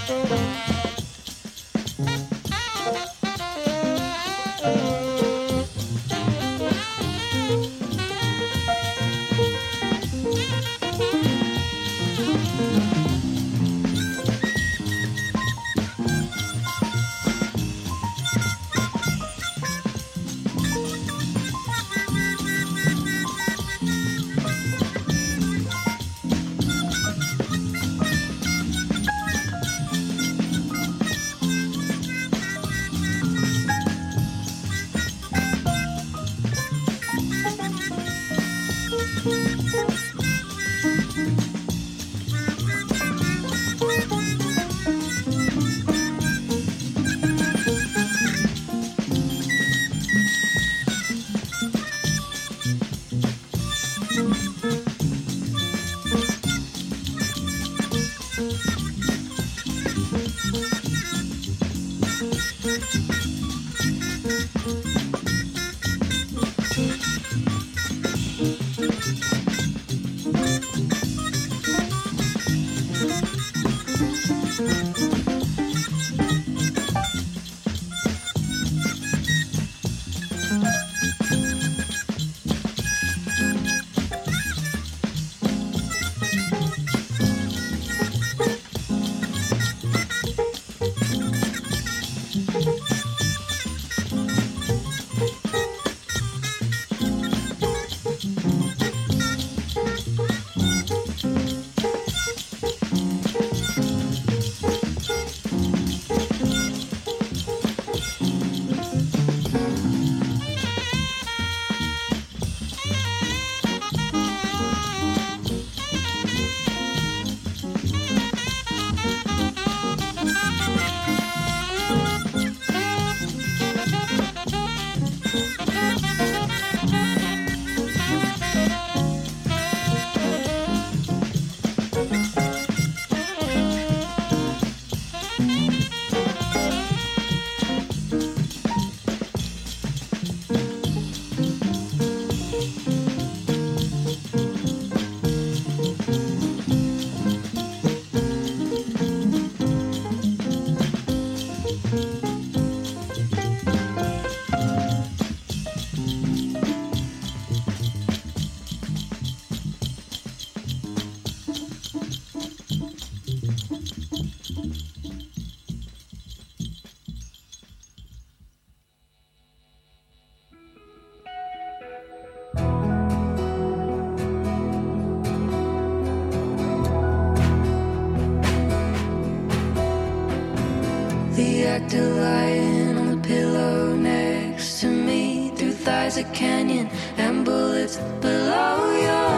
actor lying on the pillow next to me. Through thighs a canyon and bullets below your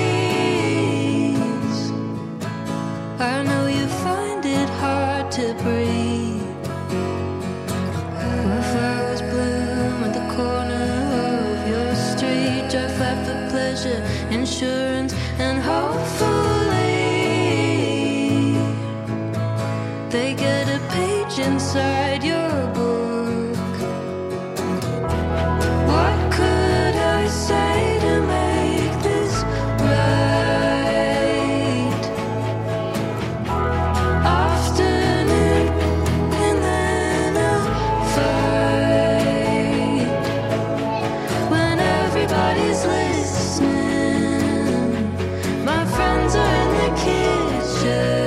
knees. I know you find it hard to breathe. Where flowers bloom at the corner of your street. Drive flat for pleasure, insurance, and hopefully they get a page inside your book. What could I say to make this right? Afternoon and then a fight. When everybody's listening, my friends are in the kitchen.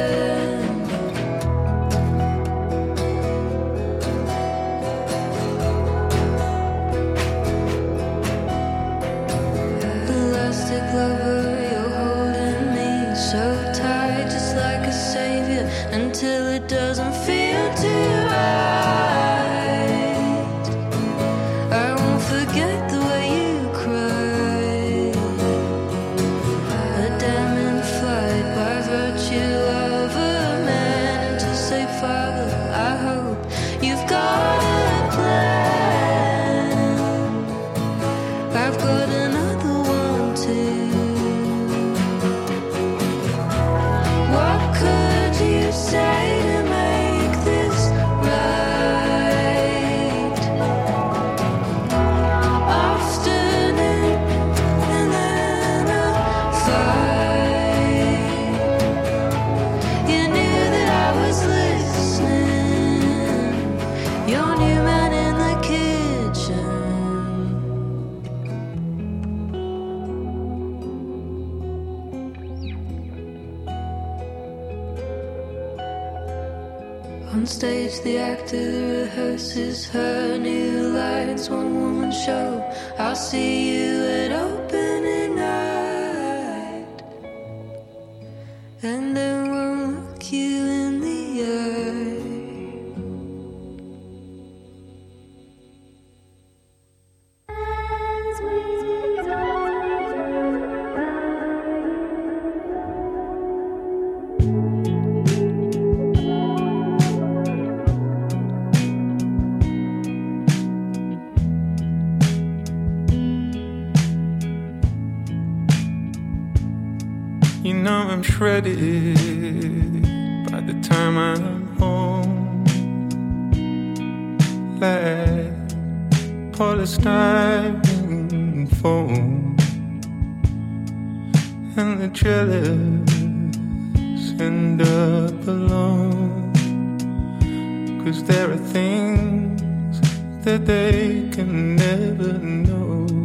Until it doesn't feel too right. I won't forget the way you cried. A damning flight by virtue of a man. And to say, Father, I hope you've got a plan. I've got another one too. What could you say to make this On stage, the actor rehearses her new lines. One woman show, I'll see you at opening night, and then we'll look you in the eye. You know I'm shredded by the time I'm home, like polystyrene foam, and the jealous end up alone, 'cause there are things that they can never know.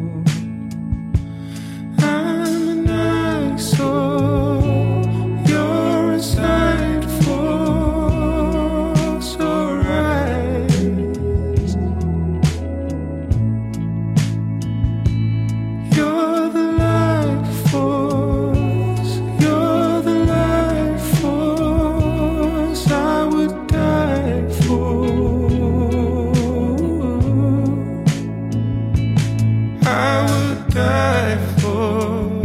I'm an eyesore, you're a sight for sore eyes. You're the life force, you're the life force I would die for. I would die for.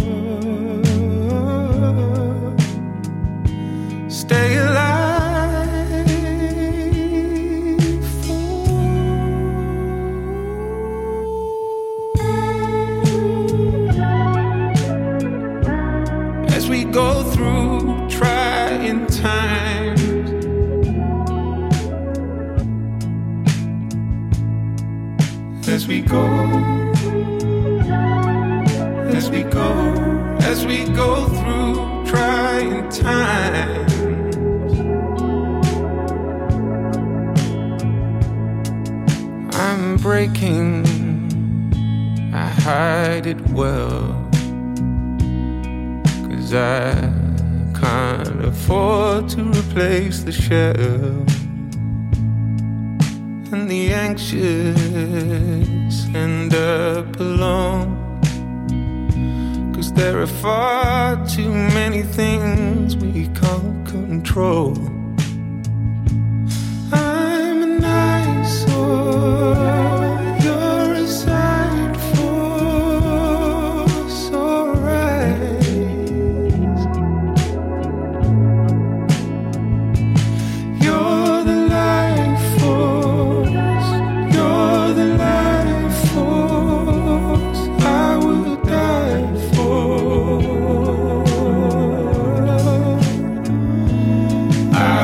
Stay alive for. As we go through trying times, as we go, as we go, as we go through trying times, I'm breaking, I hide it well, 'cause I can't afford to replace the shell. And the anxious end up alone, 'cause there are far too many things we can't control. I'm an eyesore, you're a sight for sore eyes. You're the life force, you're the life force I would die for. I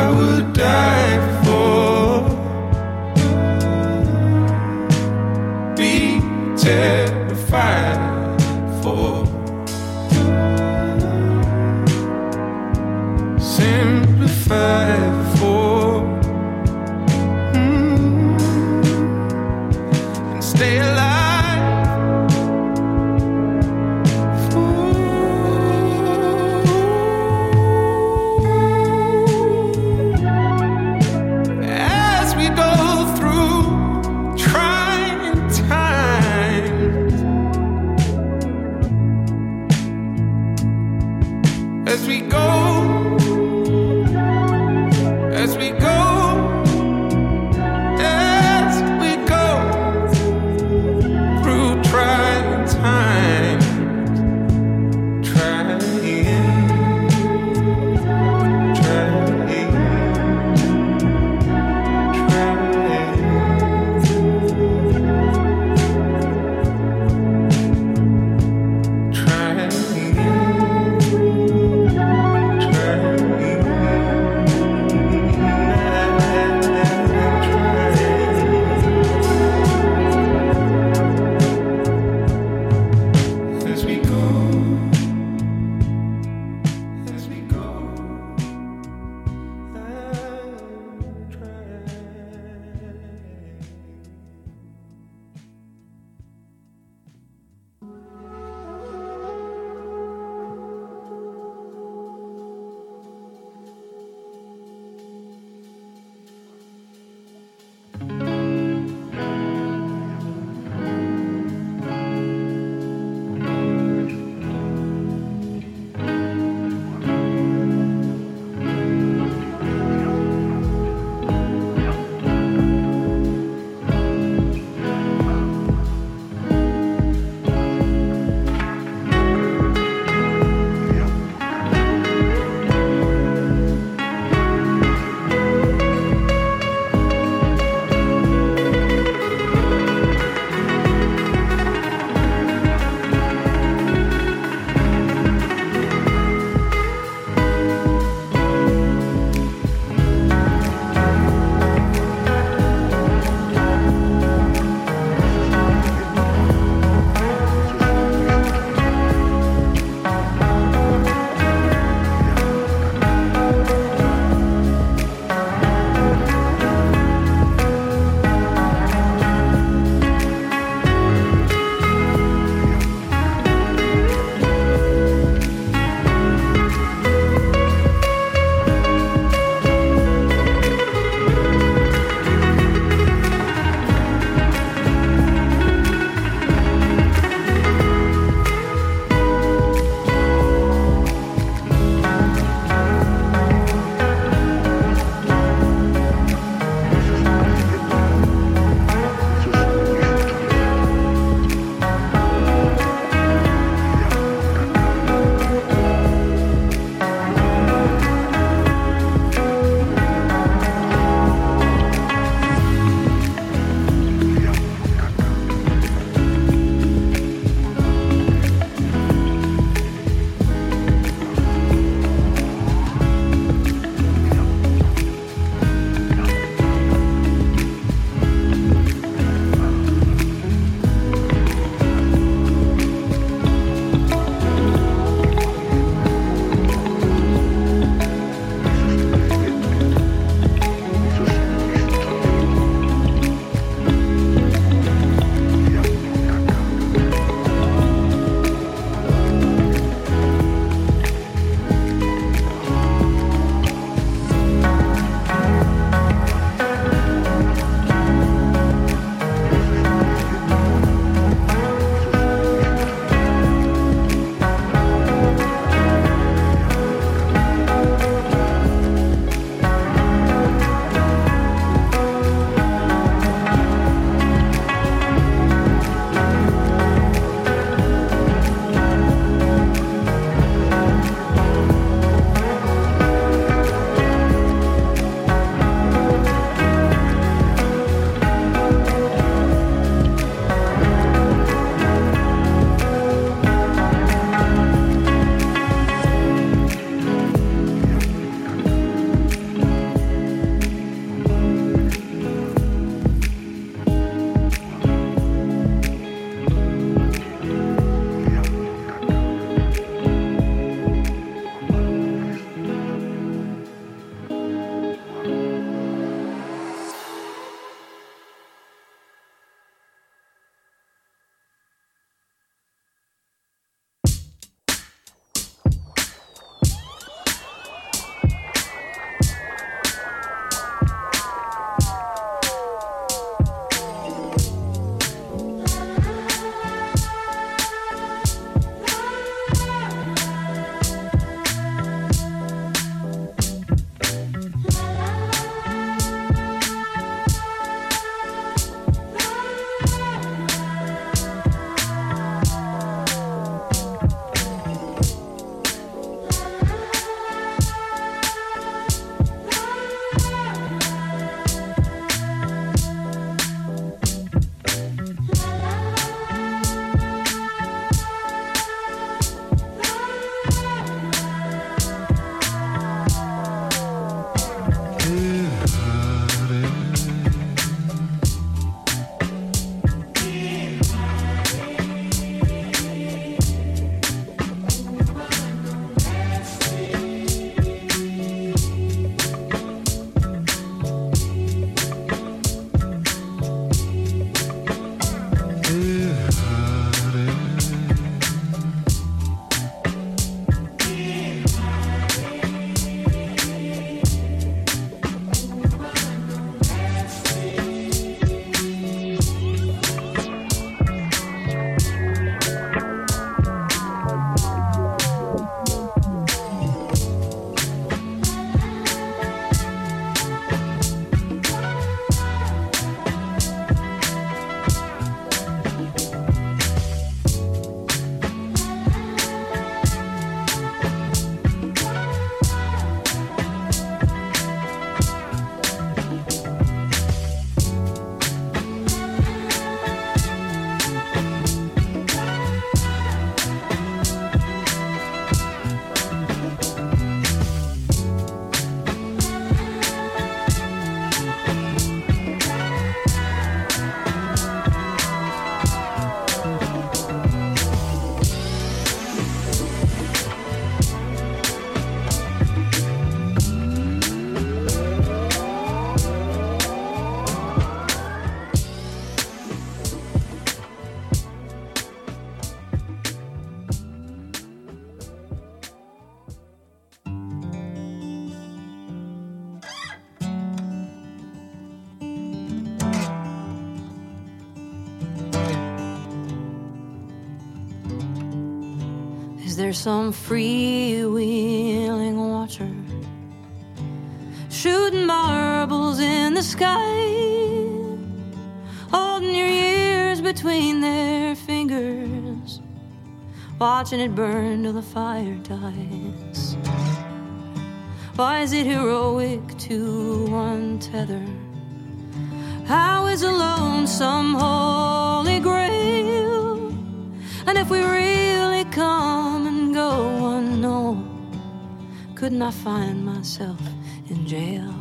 Is there some freewheeling watcher shooting marbles in the sky, holding your ears between their fingers, watching it burn till the fire dies? Why is it heroic to untether? How is alone some holy grail? And if we really come and go unknown, couldn't I find myself in jail?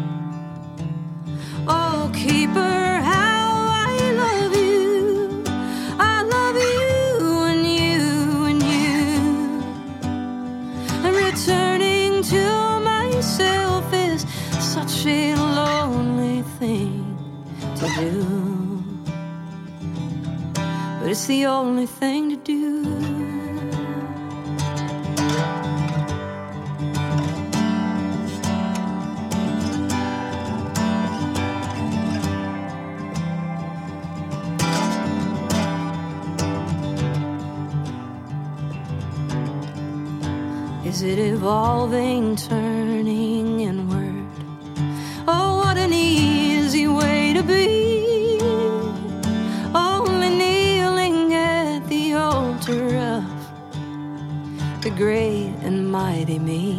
Oh, keeper, how I love you. I love you and you and you. And returning to myself is such a lonely thing to do, but it's the only thing to do. Is it evolving, turning inward? Oh, what an easy way to be, only kneeling at the altar of the great and mighty me.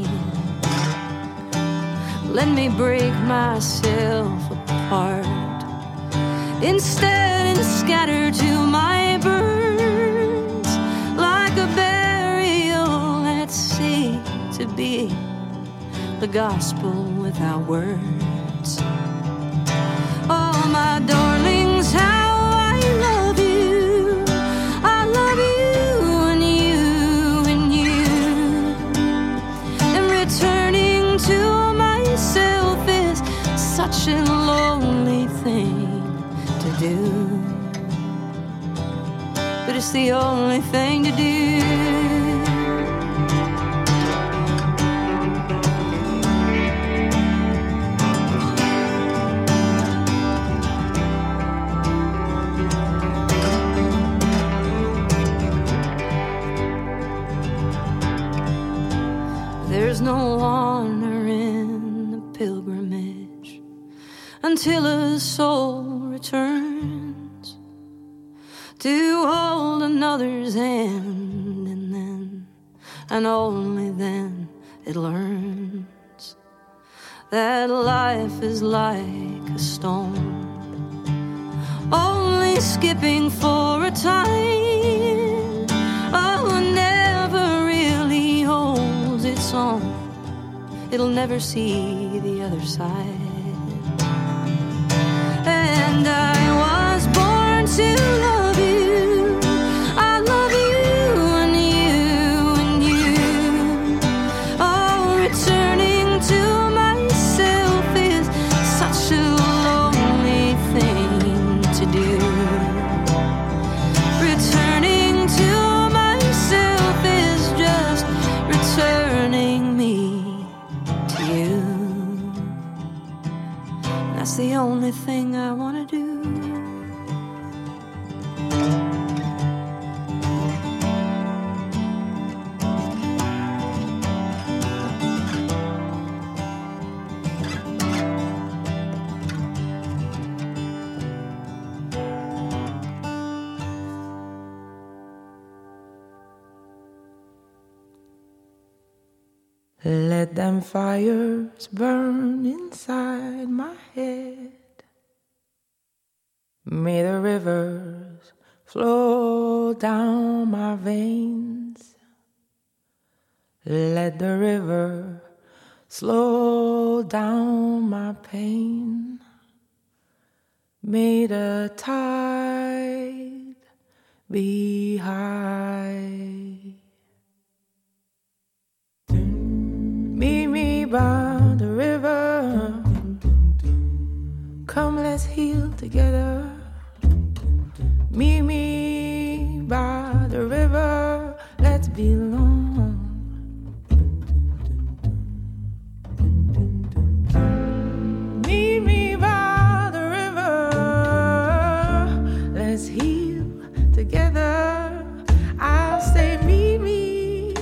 Let me break myself apart instead and scatter to my birds like a burial at sea, to be the gospel without words. Oh, my darlings, how I love you. I love you and you and you. And returning to myself is such a lonely thing to do, but it's the only thing to do. There's no honor in the pilgrimage until a soul returns to hold another's hand, and then, and only then, it learns that life is like a stone, only skipping for a time. Oh, never really holds its own. It'll never see the other side. And I was born to love you. I love you and you and you. Oh, returning to myself is such a lonely thing to do. Returning to myself is just returning me to you. That's the only thing I want to do. Let them fires burn inside my head. May the rivers flow down my veins. Let the river slow down my pain. May the tide be high. Meet me by the river. Come, let's heal together. Meet me by the river. Let's belong. Meet me by the river. Let's heal together. I say meet me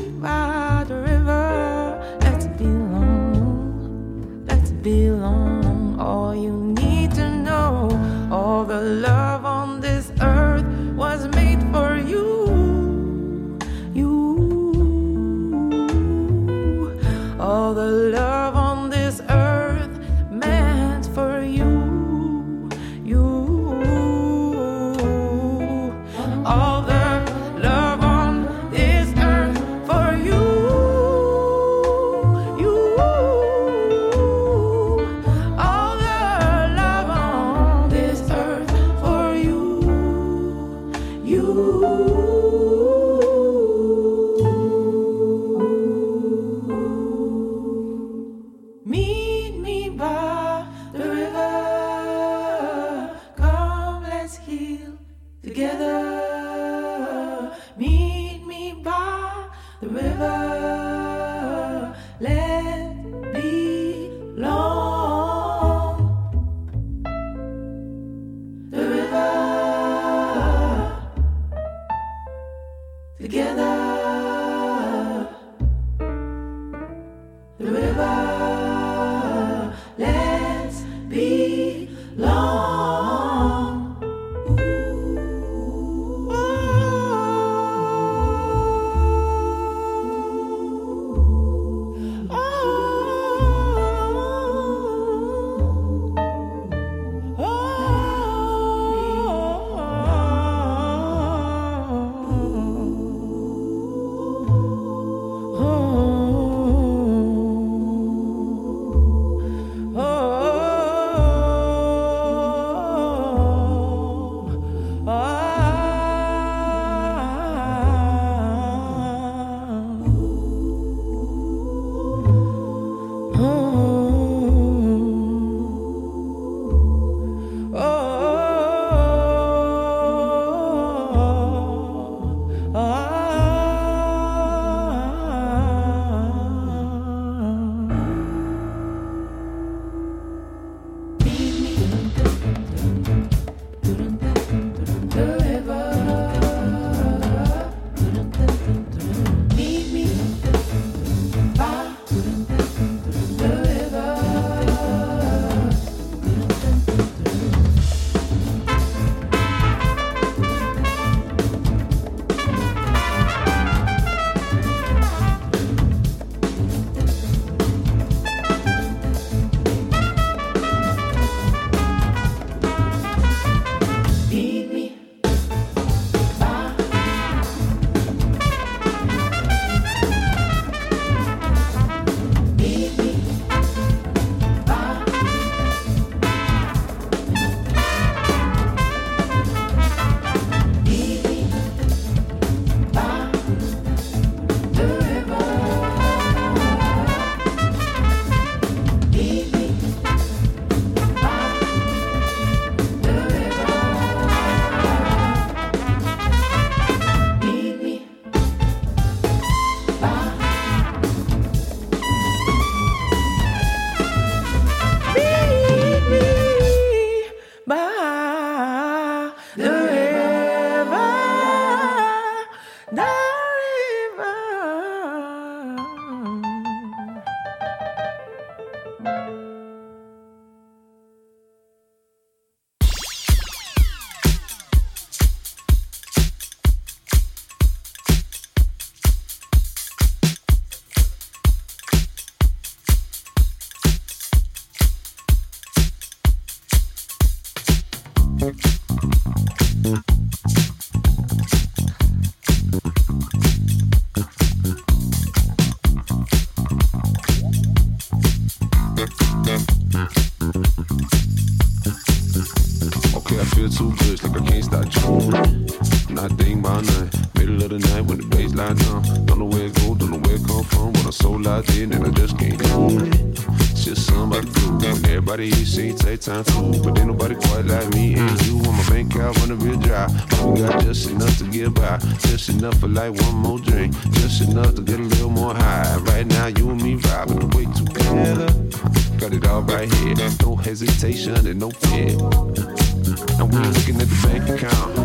Okay, I feel too good, like I can't stop dreaming. Not thinking about nothing. Middle of the night when the bass line down. Don't know where it go, don't know where it come from. When I'm so locked in and I just can't do it. It's just somebody do. When everybody here seems take time too. But ain't nobody quite like me and you. On my bank account running real dry. But we got just enough to get by. Just enough for like one more drink. Just enough to get a little more high. Right now you and me vibing the way together. Got it all right here. No hesitation and no fear. And we ain't looking at the bank account.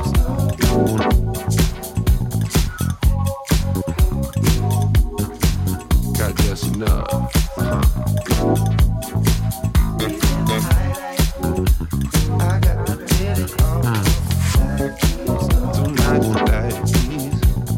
Got just enough. I got to get it on. Tonight, tonight, please.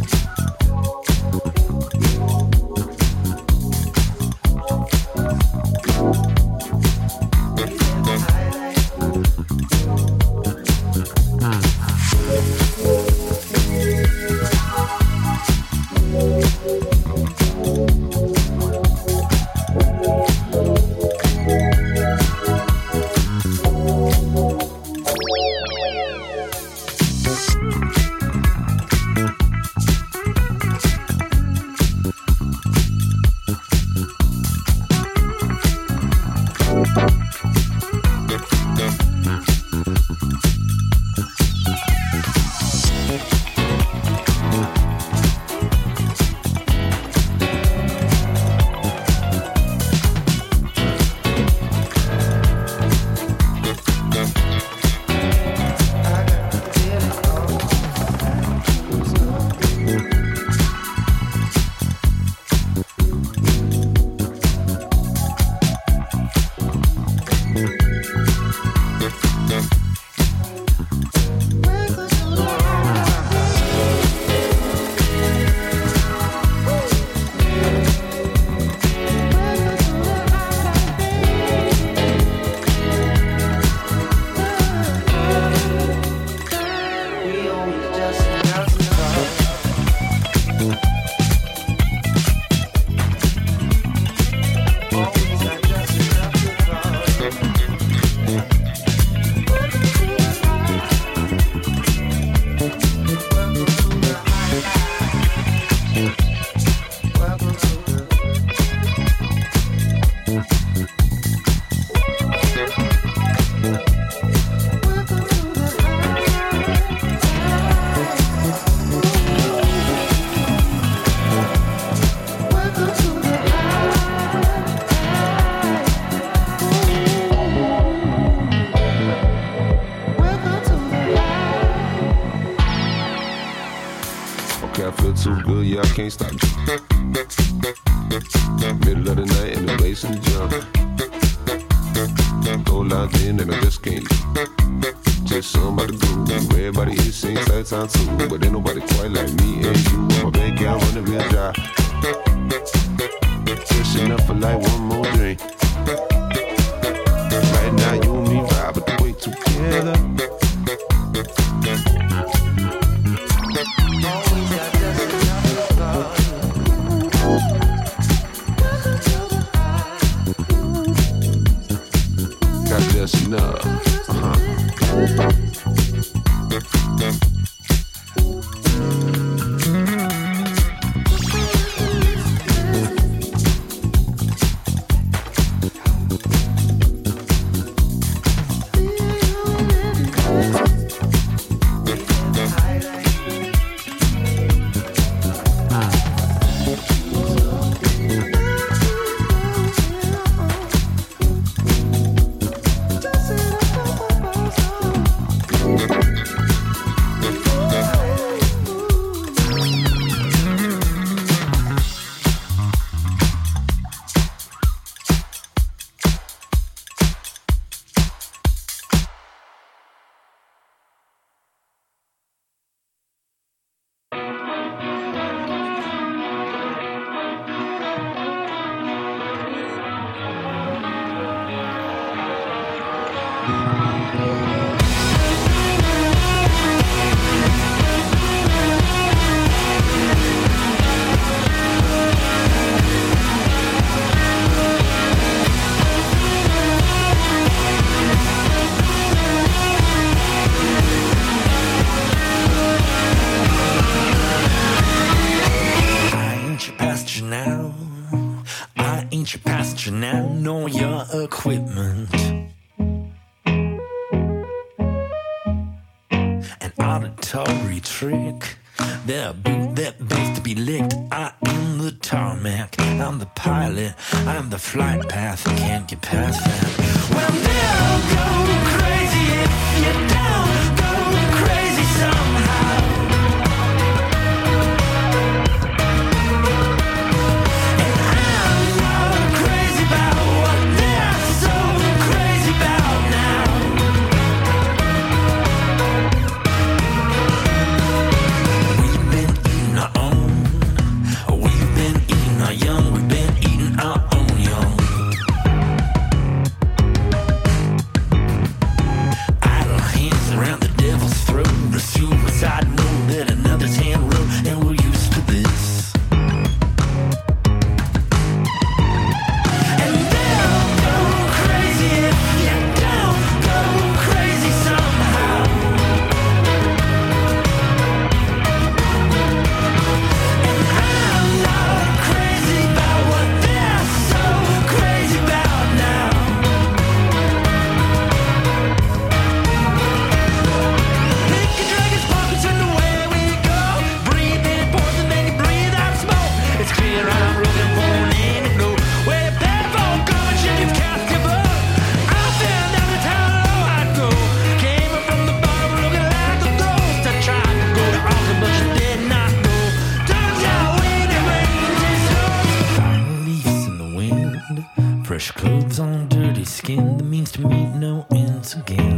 Yeah, I can't stop. Middle of the night and the bass and jump. Go locked in and I just can't. Just somebody groove. Everybody here sings that time too. But ain't nobody quite like me and you. My bank account running real dry. Just enough for like one more drink. Right now you and me vibe, but the way together. Just enough. moving all your equipment. An auditory trick. They'll boot that bass to be licked. I am the tarmac, I'm the pilot, I'm the flight path. Can't get past that. Well, they'll go crazy if you don't go crazy somehow. And I'm not crazy about what they're so crazy about now. Young, we've been eating our own young. Idle hands around the devil's throat. The suicide note that another's hand wrote, and we're used to this. And they'll go crazy if you don't go crazy somehow. And I'm not crazy about what they're so crazy about now. Pick your dragon's pockets and away we go. Breathe in poison, then you breathe out smoke. It's clear I'm looking for an antidote. Where you pay for garbage and you've cast your vote. I found out that's how low I'd go. Came up from the bottom looking like a ghost. I tried to go to Alton, but you did not go. Turns out when it rains, it's yours. Fire leaves in the wind, fresh clothes on dirty skin. The means to meet no ends again.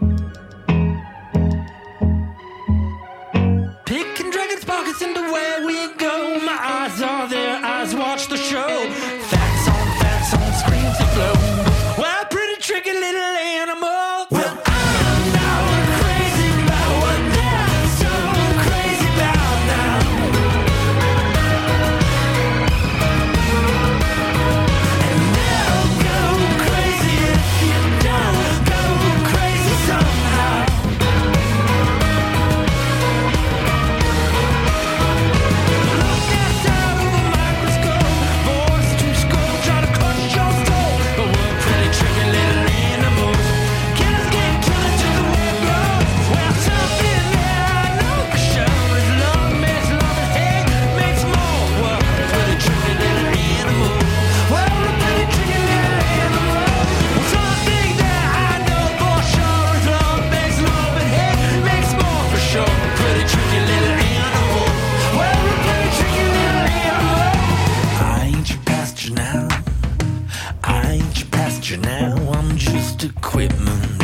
Picking dragons' pockets and away we go. My eyes are there, eyes watch the show. Facts on screens to flow. Well, pretty tricky little animal. Well, I'm not crazy about what they're so crazy about now. And they'll go crazy if you don't go crazy somehow. Look outside with a microscope, voice to scope, try to cut your throat. But we're pretty tricky little animals. Killers get killed to the way it goes. Well, something that I know for sure is love makes hate makes more. We're pretty tricky little animals. Well, we're pretty tricky little animals. Something that I know for sure is love and hate makes more for sure. Pretty tricky little animals. Well, we're pretty tricky little animals. I ain't your pasture now. I ain't your pasture now. I'm just equipment.